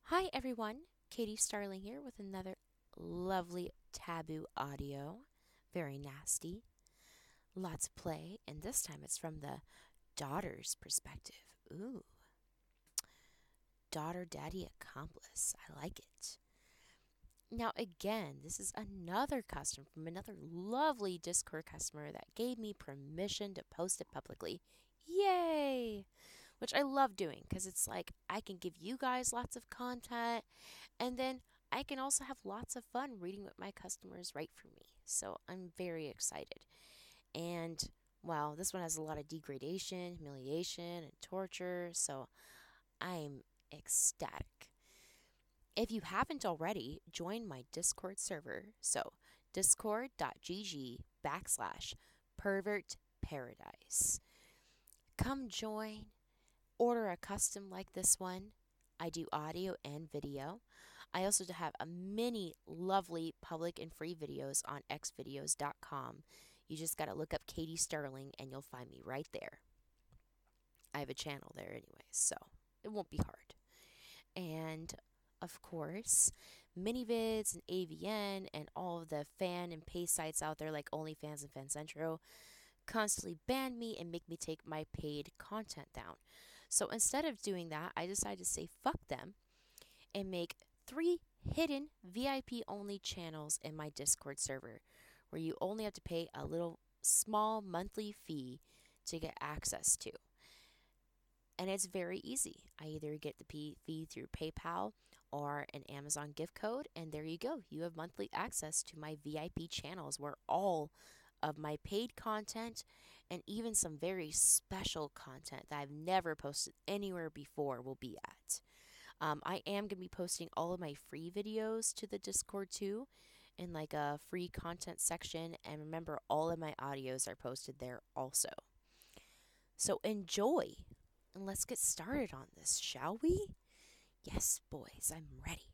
Hi everyone, Katie Starling here with another lovely taboo audio. Very nasty, lots of play, and this time it's from the daughter's perspective. Ooh, daughter daddy accomplice. I like it. Now, again, this is another custom from another lovely Discord customer that gave me permission to post it publicly. Yay! Which I love doing because it's like I can give you guys lots of content. And then I can also have lots of fun reading what my customers write for me. So I'm very excited. And wow, this one has a lot of degradation, humiliation, and torture. So I'm ecstatic. If you haven't already, join my Discord server. So discord.gg/pervert paradise. Come join, order a custom like this one. I do audio and video. I also have a many lovely public and free videos on xvideos.com. You just got to look up Katie Starling and you'll find me right there. I have a channel there anyway, so it won't be hard. And of course, MiniVids and AVN and all of the fan and pay sites out there like OnlyFans and FanCentro constantly ban me and make me take my paid content down. So instead of doing that, I decided to say fuck them and make 3 hidden VIP only channels in my Discord server where you only have to pay a little small monthly fee to get access to. And it's very easy. I either get the fee through PayPal or an Amazon gift code, and there you go. You have monthly access to my VIP channels where all of my paid content and even some very special content that I've never posted anywhere before will be at. I am going to be posting all of my free videos to the Discord too in like a free content section. And remember, all of my audios are posted there also. So enjoy and let's get started on this, shall we? Yes, boys, I'm ready.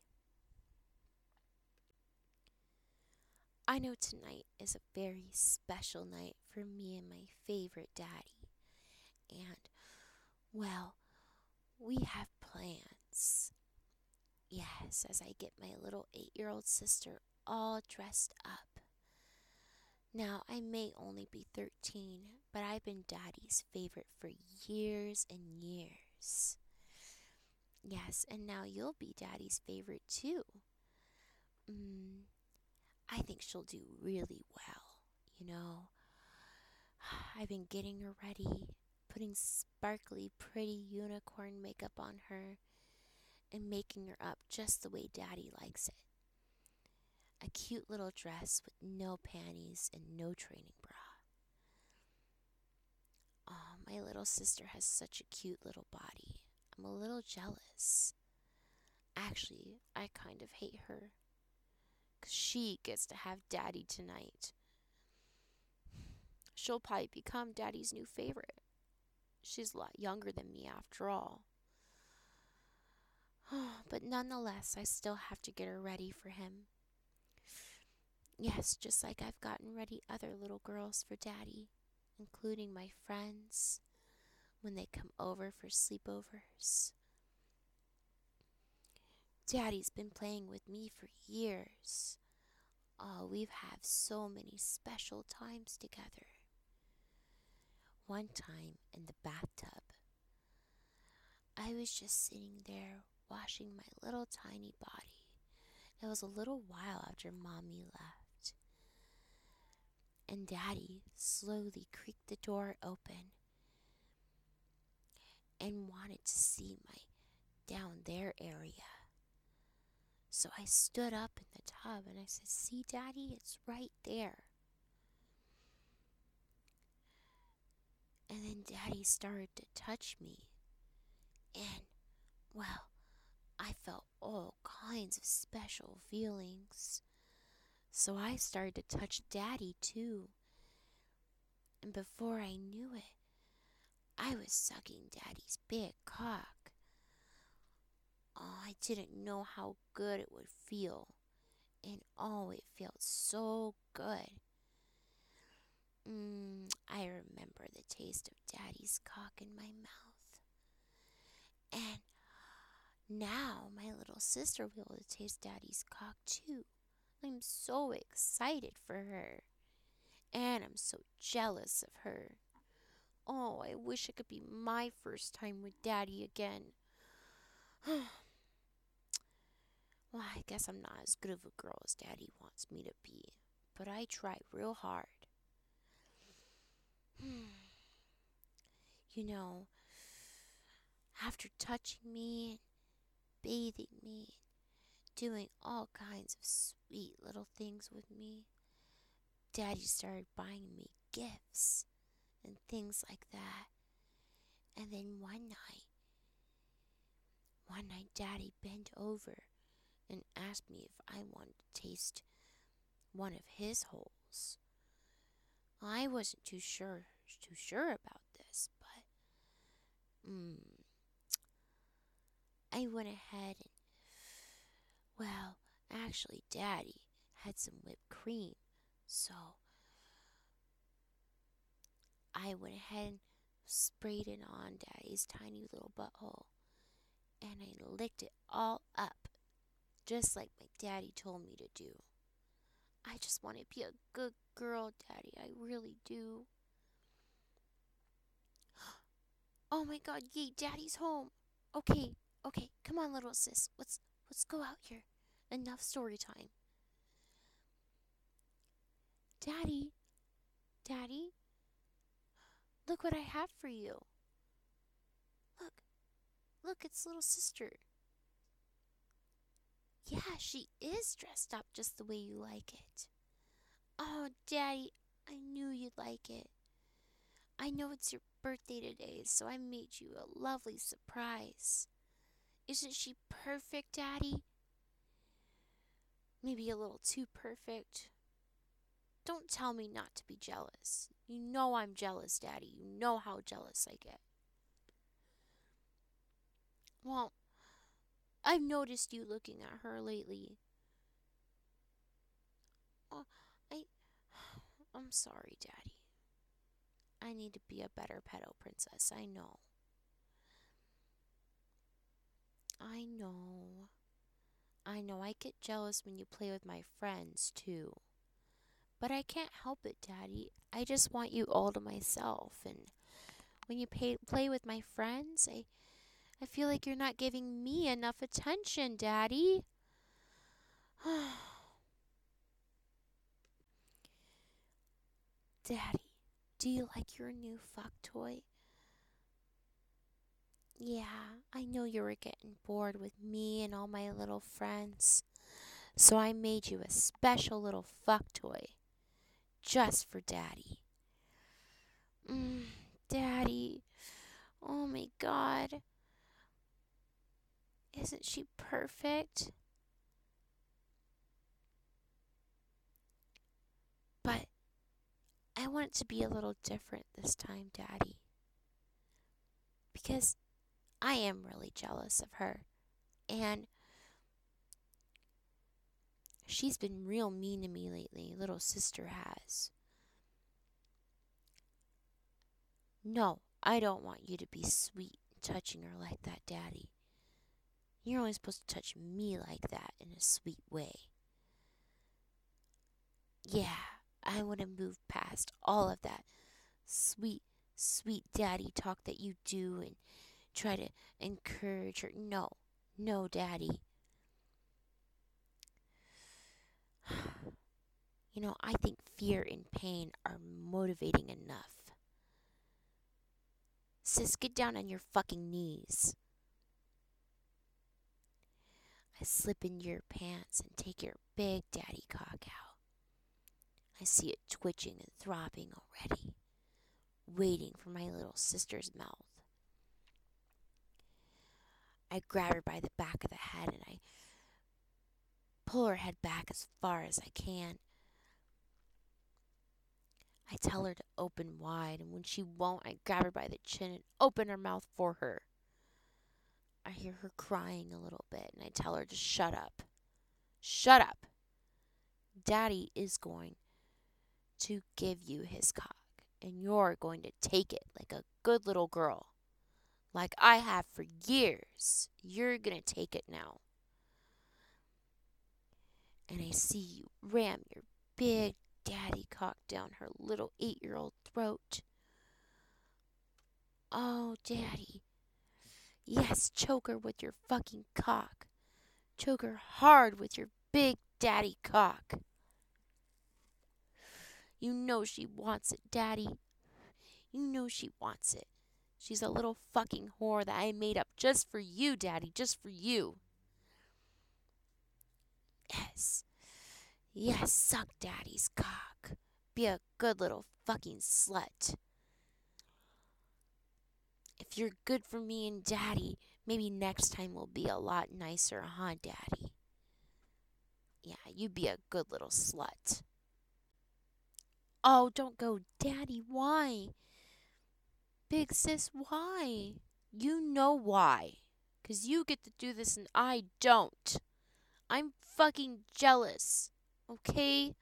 I know tonight is a very special night for me and my favorite daddy. And, well, we have plans. Yes, as I get my little 8-year-old sister all dressed up. Now, I may only be 13, but I've been Daddy's favorite for years and years. Yes, and now you'll be Daddy's favorite too. Mm, I think she'll do really well, you know. I've been getting her ready, putting sparkly, pretty unicorn makeup on her, and making her up just the way Daddy likes it. A cute little dress with no panties and no training bra. Oh, my little sister has such a cute little body. I'm a little jealous. Actually, I kind of hate her. 'Cause she gets to have Daddy tonight. She'll probably become Daddy's new favorite. She's a lot younger than me after all. But nonetheless, I still have to get her ready for him. Yes, just like I've gotten ready other little girls for Daddy, including my friends when they come over for sleepovers. Daddy's been playing with me for years. Oh, we've had so many special times together. One time in the bathtub, I was just sitting there washing my little tiny body. It was a little while after Mommy left. And Daddy slowly creaked the door open and wanted to see my down there area. So I stood up in the tub and I said, "See, Daddy, it's right there." And then Daddy started to touch me. And, well, I felt all kinds of special feelings. So I started to touch Daddy too. And before I knew it, I was sucking Daddy's big cock. Oh, I didn't know how good it would feel. And oh, it felt so good. I remember the taste of Daddy's cock in my mouth. And now my little sister will be able to taste Daddy's cock too. I'm so excited for her. And I'm so jealous of her. Oh, I wish it could be my first time with Daddy again. Well, I guess I'm not as good of a girl as Daddy wants me to be. But I try real hard. You know, after touching me and bathing me, doing all kinds of sweet little things with me, Daddy started buying me gifts and things like that. And then one night Daddy bent over and asked me if I wanted to taste one of his holes. I wasn't too sure about this, but I went ahead and, well, actually Daddy had some whipped cream, so I went ahead and sprayed it on Daddy's tiny little butthole, and I licked it all up, just like my daddy told me to do. I just want to be a good girl, Daddy. I really do. Oh my God, yay, Daddy's home. Okay, come on, little sis. Let's go out here. Enough story time. Daddy, look what I have for you. Look, it's little sister. Yeah, she is dressed up just the way you like it. Oh, Daddy, I knew you'd like it. I know it's your birthday today, so I made you a lovely surprise. Isn't she perfect, Daddy? Maybe a little too perfect. Don't tell me not to be jealous. You know I'm jealous, Daddy. You know how jealous I get. Well, I've noticed you looking at her lately. Oh, I'm sorry, Daddy. I need to be a better pedo princess, I know. I know I get jealous when you play with my friends, too. But I can't help it, Daddy. I just want you all to myself. And when you play with my friends, I feel like you're not giving me enough attention, Daddy. Daddy, do you like your new fuck toy? Yeah, I know you were getting bored with me and all my little friends. So I made you a special little fuck toy. Just for Daddy. Daddy. Oh my God. Isn't she perfect? But I want it to be a little different this time, Daddy. Because I am really jealous of her. And she's been real mean to me lately, little sister has. No, I don't want you to be sweet touching her like that, Daddy. You're only supposed to touch me like that in a sweet way. Yeah, I want to move past all of that sweet daddy talk that you do and try to encourage her. No, Daddy. I think fear and pain are motivating enough. Sis, get down on your fucking knees. I slip into your pants and take your big daddy cock out. I see it twitching and throbbing already, waiting for my little sister's mouth. I grab her by the back of the head and I pull her head back as far as I can. I tell her to open wide, and when she won't, I grab her by the chin and open her mouth for her. I hear her crying a little bit, and I tell her to shut up. Shut up! Daddy is going to give you his cock, and you're going to take it like a good little girl. Like I have for years. You're going to take it now. And I see you ram your big daddy cock down her little 8-year-old throat. Oh, daddy. Yes, choke her with your fucking cock. Choke her hard with your big daddy cock. You know she wants it, daddy. You know she wants it. She's a little fucking whore that I made up just for you, daddy, just for you. Yes. Yes, suck daddy's cock. Be a good little fucking slut. If you're good for me and daddy, maybe next time will be a lot nicer, huh, daddy? Yeah, you be a good little slut. Oh, don't go, daddy, why? Big sis, why? You know why. 'Cause you get to do this and I don't. I'm fucking jealous. Okay?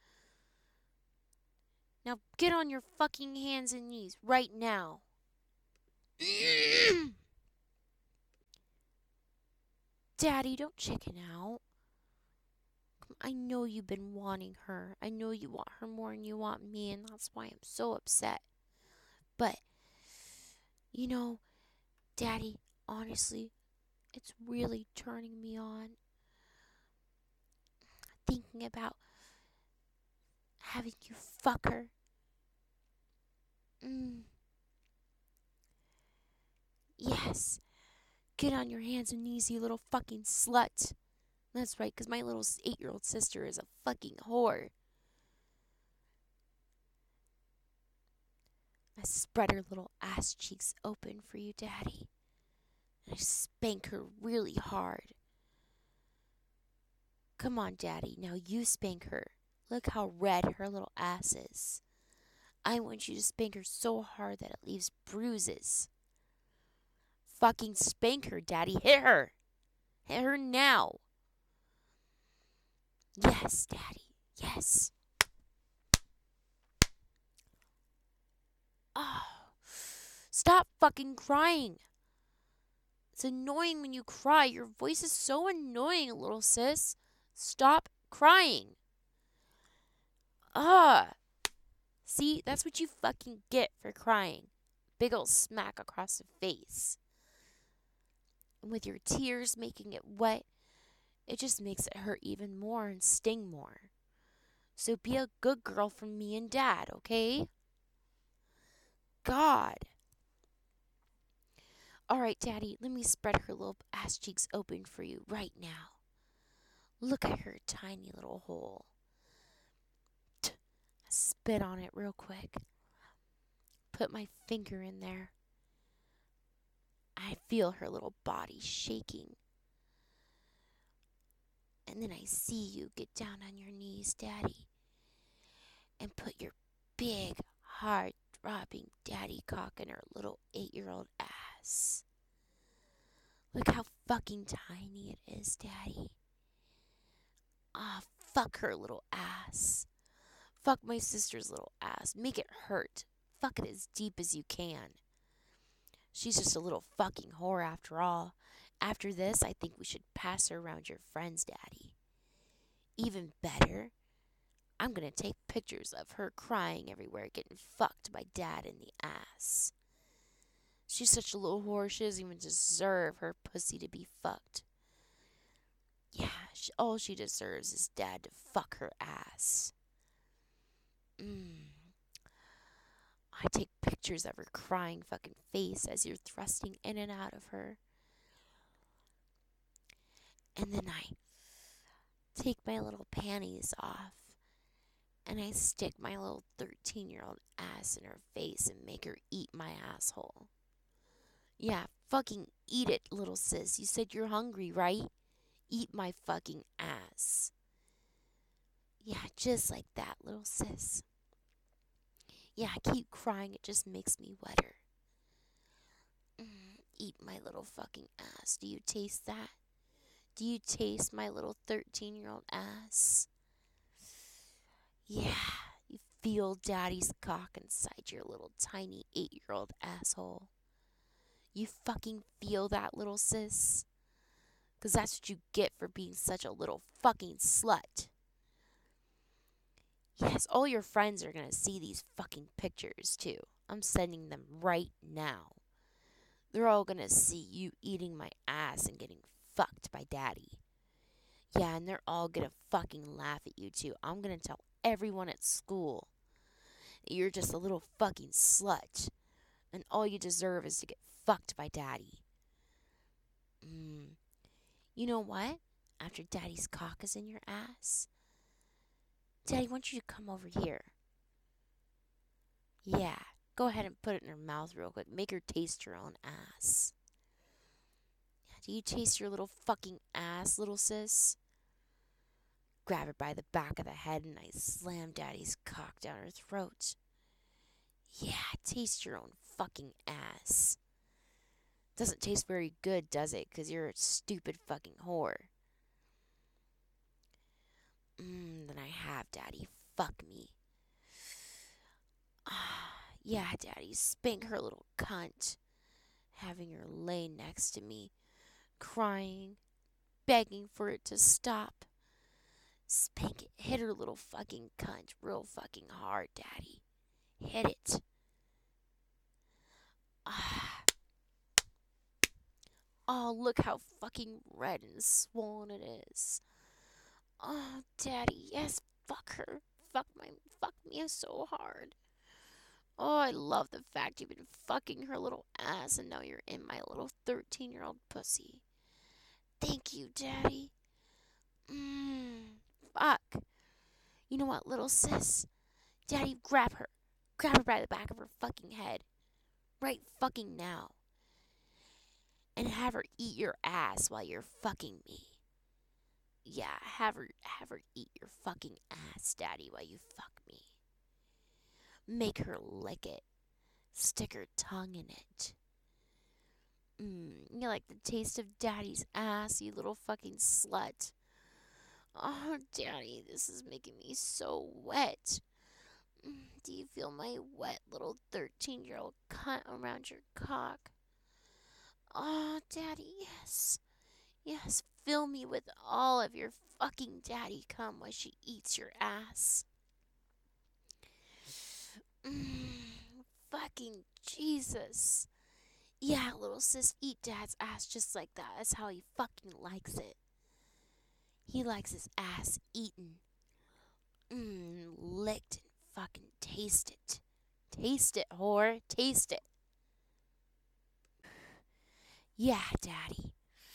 Now get on your fucking hands and knees right now. Daddy, don't chicken out. I know you've been wanting her. I know you want her more than you want me, and that's why I'm so upset. But, you know, Daddy, honestly, it's really turning me on. Thinking about having you fuck her. Yes. Get on your hands and knees, you little fucking slut. That's right, 'cause my little 8-year-old sister is a fucking whore. I spread her little ass cheeks open for you, Daddy. And I spank her really hard. Come on, Daddy, now you spank her. Look how red her little ass is. I want you to spank her so hard that it leaves bruises. Fucking spank her, Daddy. Hit her. Hit her now. Yes, Daddy. Yes. Oh. Stop fucking crying. It's annoying when you cry. Your voice is so annoying, little sis. Stop crying. See, that's what you fucking get for crying. Big ol' smack across the face. And with your tears making it wet, it just makes it hurt even more and sting more. So be a good girl for me and Dad, okay? God. All right, Daddy, let me spread her little ass cheeks open for you right now. Look at her tiny little hole. Spit on it real quick. Put my finger in there. I feel her little body shaking. And then I see you get down on your knees, Daddy, and put your big, hard, throbbing daddy cock in her little 8-year-old ass. Look how fucking tiny it is, Daddy. Fuck her little ass. Fuck my sister's little ass. Make it hurt. Fuck it as deep as you can. She's just a little fucking whore after all. After this, I think we should pass her around your friends, Daddy. Even better, I'm gonna take pictures of her crying everywhere, getting fucked by Dad in the ass. She's such a little whore, she doesn't even deserve her pussy to be fucked. Yeah, all she deserves is Dad to fuck her ass. I take pictures of her crying fucking face as you're thrusting in and out of her. And then I take my little panties off and I stick my little 13-year-old ass in her face and make her eat my asshole. Yeah, fucking eat it, little sis. You said you're hungry, right? Eat my fucking ass. Yeah, just like that, little sis. Yeah, keep crying. It just makes me wetter. Eat my little fucking ass. Do you taste that? Do you taste my little 13-year-old ass? Yeah, you feel Daddy's cock inside your little tiny 8-year-old asshole. You fucking feel that, little sis? 'Cause that's what you get for being such a little fucking slut. Yes, all your friends are gonna see these fucking pictures too. I'm sending them right now. They're all gonna see you eating my ass and getting fucked by daddy. Yeah, and they're all gonna fucking laugh at you too. I'm gonna tell everyone at school that you're just a little fucking slut. And all you deserve is to get fucked by daddy. You know what? After daddy's cock is in your ass, daddy wants you to come over here. Yeah, go ahead and put it in her mouth real quick. Make her taste her own ass. Do you taste your little fucking ass, little sis? Grab her by the back of the head and I slam daddy's cock down her throat. Yeah, taste your own fucking ass. Doesn't taste very good, does it? 'Cause you're a stupid fucking whore. Then I have daddy. Fuck me. Yeah, daddy. Spank her little cunt. Having her lay next to me, crying, begging for it to stop. Spank it. Hit her little fucking cunt real fucking hard, daddy. Hit it. Oh, look how fucking red and swollen it is. Oh, daddy, yes, fuck her. Fuck me so hard. Oh, I love the fact you've been fucking her little ass and now you're in my little 13-year-old pussy. Thank you, daddy. Fuck. You know what, little sis? Daddy, grab her. Grab her by the back of her fucking head. Right fucking now. And have her eat your ass while you're fucking me. Yeah, have her eat your fucking ass, daddy, while you fuck me. Make her lick it. Stick her tongue in it. You like the taste of daddy's ass, you little fucking slut. Oh, daddy, this is making me so wet. Do you feel my wet little 13-year-old cunt around your cock? Oh, daddy, yes. Yes, fill me with all of your fucking daddy cum while she eats your ass. Fucking Jesus. Yeah, little sis, eat dad's ass just like that. That's how he fucking likes it. He likes his ass eaten. Licked and fucking taste it. Taste it, whore. Taste it. Yeah, daddy.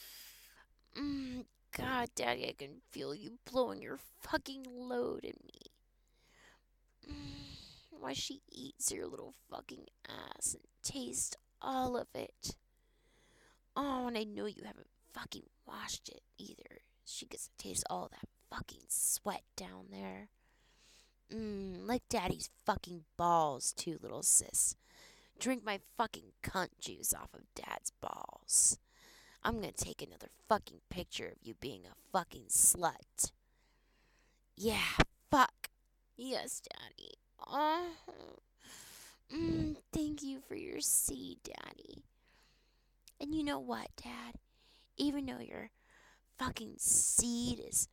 God, daddy, I can feel you blowing your fucking load in me. Why she eats your little fucking ass and tastes all of it. Oh, and I know you haven't fucking washed it either. She gets to taste all that fucking sweat down there. Like daddy's fucking balls too, little sis. Drink my fucking cunt juice off of dad's balls. I'm gonna take another fucking picture of you being a fucking slut. Yeah, fuck. Yes, daddy. Thank you for your seed, daddy. And you know what, dad? Even though your fucking seed is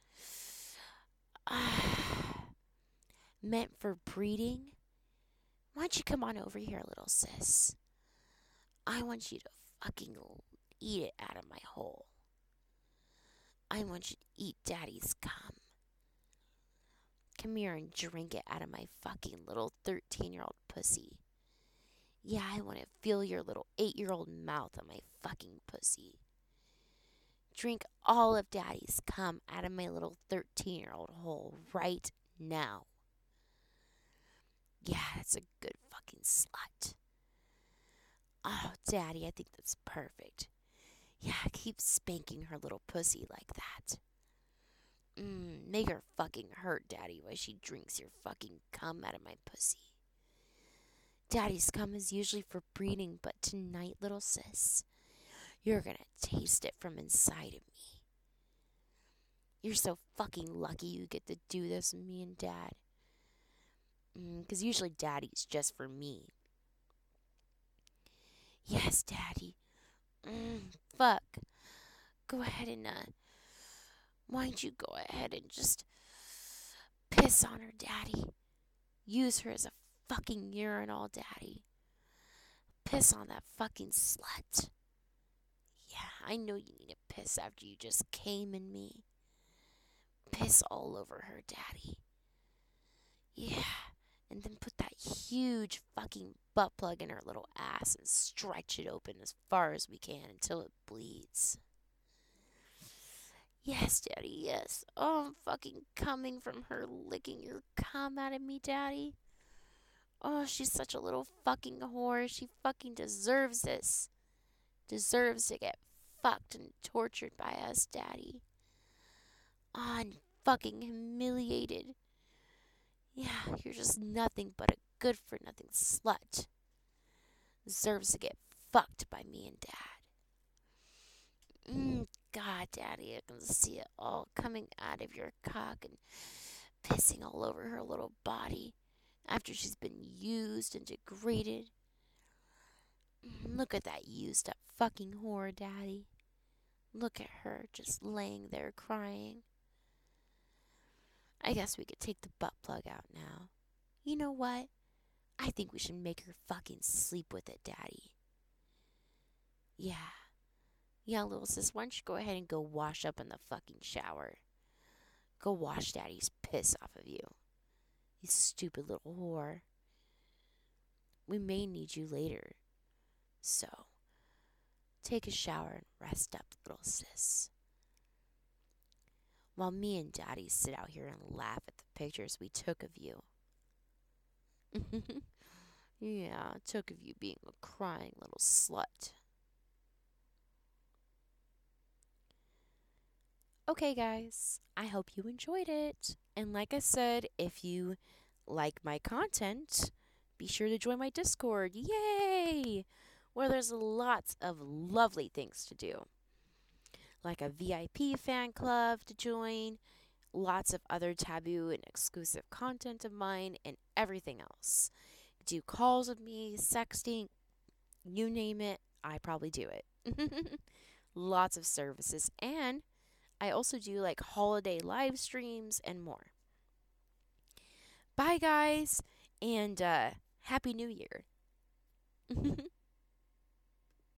meant for breeding, why don't you come on over here, little sis? I want you to fucking eat it out of my hole. I want you to eat daddy's cum. Come here and drink it out of my fucking little 13-year-old pussy. Yeah, I want to feel your little 8-year-old mouth on my fucking pussy. Drink all of daddy's cum out of my little 13-year-old hole right now. Yeah, that's a good fucking slut. Oh, daddy, I think that's perfect. Yeah, keep spanking her little pussy like that. Make her fucking hurt, daddy, while she drinks your fucking cum out of my pussy. Daddy's cum is usually for breeding, but tonight, little sis, you're gonna taste it from inside of me. You're so fucking lucky you get to do this with me and dad. 'Cause usually daddy's just for me. Yes, daddy. Fuck. Go ahead and, why don't you go ahead and just piss on her, daddy? Use her as a fucking urinal, Daddy. Piss on that fucking slut. Yeah, I know you need to piss after you just came in me. Piss all over her, Daddy. Yeah, and then put that huge fucking butt plug in her little ass and stretch it open as far as we can until it bleeds. Yes, Daddy, yes. Oh, I'm fucking coming from her licking your cum out of me, Daddy. Oh, she's such a little fucking whore. She fucking deserves this. Deserves to get fucked and tortured by us, Daddy. Oh, and fucking humiliated. Yeah, you're just nothing but a good for nothing slut. Deserves to get fucked by me and Dad. God, Daddy, I can see it all coming out of your cock and pissing all over her little body after she's been used and degraded. Look at that used up fucking whore, Daddy. Look at her just laying there crying. I guess we could take the butt plug out now. You know what? I think we should make her fucking sleep with it, Daddy. Yeah. Yeah, little sis, why don't you go ahead and go wash up in the fucking shower? Go wash Daddy's piss off of you. You stupid little whore. We may need you later. So, take a shower and rest up, little sis. While me and Daddy sit out here and laugh at the pictures we took of you. Yeah, took of you being a crying little slut. Okay, guys, I hope you enjoyed it. And like I said, if you like my content, be sure to join my Discord. Yay! Where there's lots of lovely things to do, like a VIP fan club to join, lots of other taboo and exclusive content of mine, and everything else. Do calls with me, sexting, you name it, I probably do it. Lots of services, and I also do like holiday live streams and more. Bye, guys, and Happy New Year.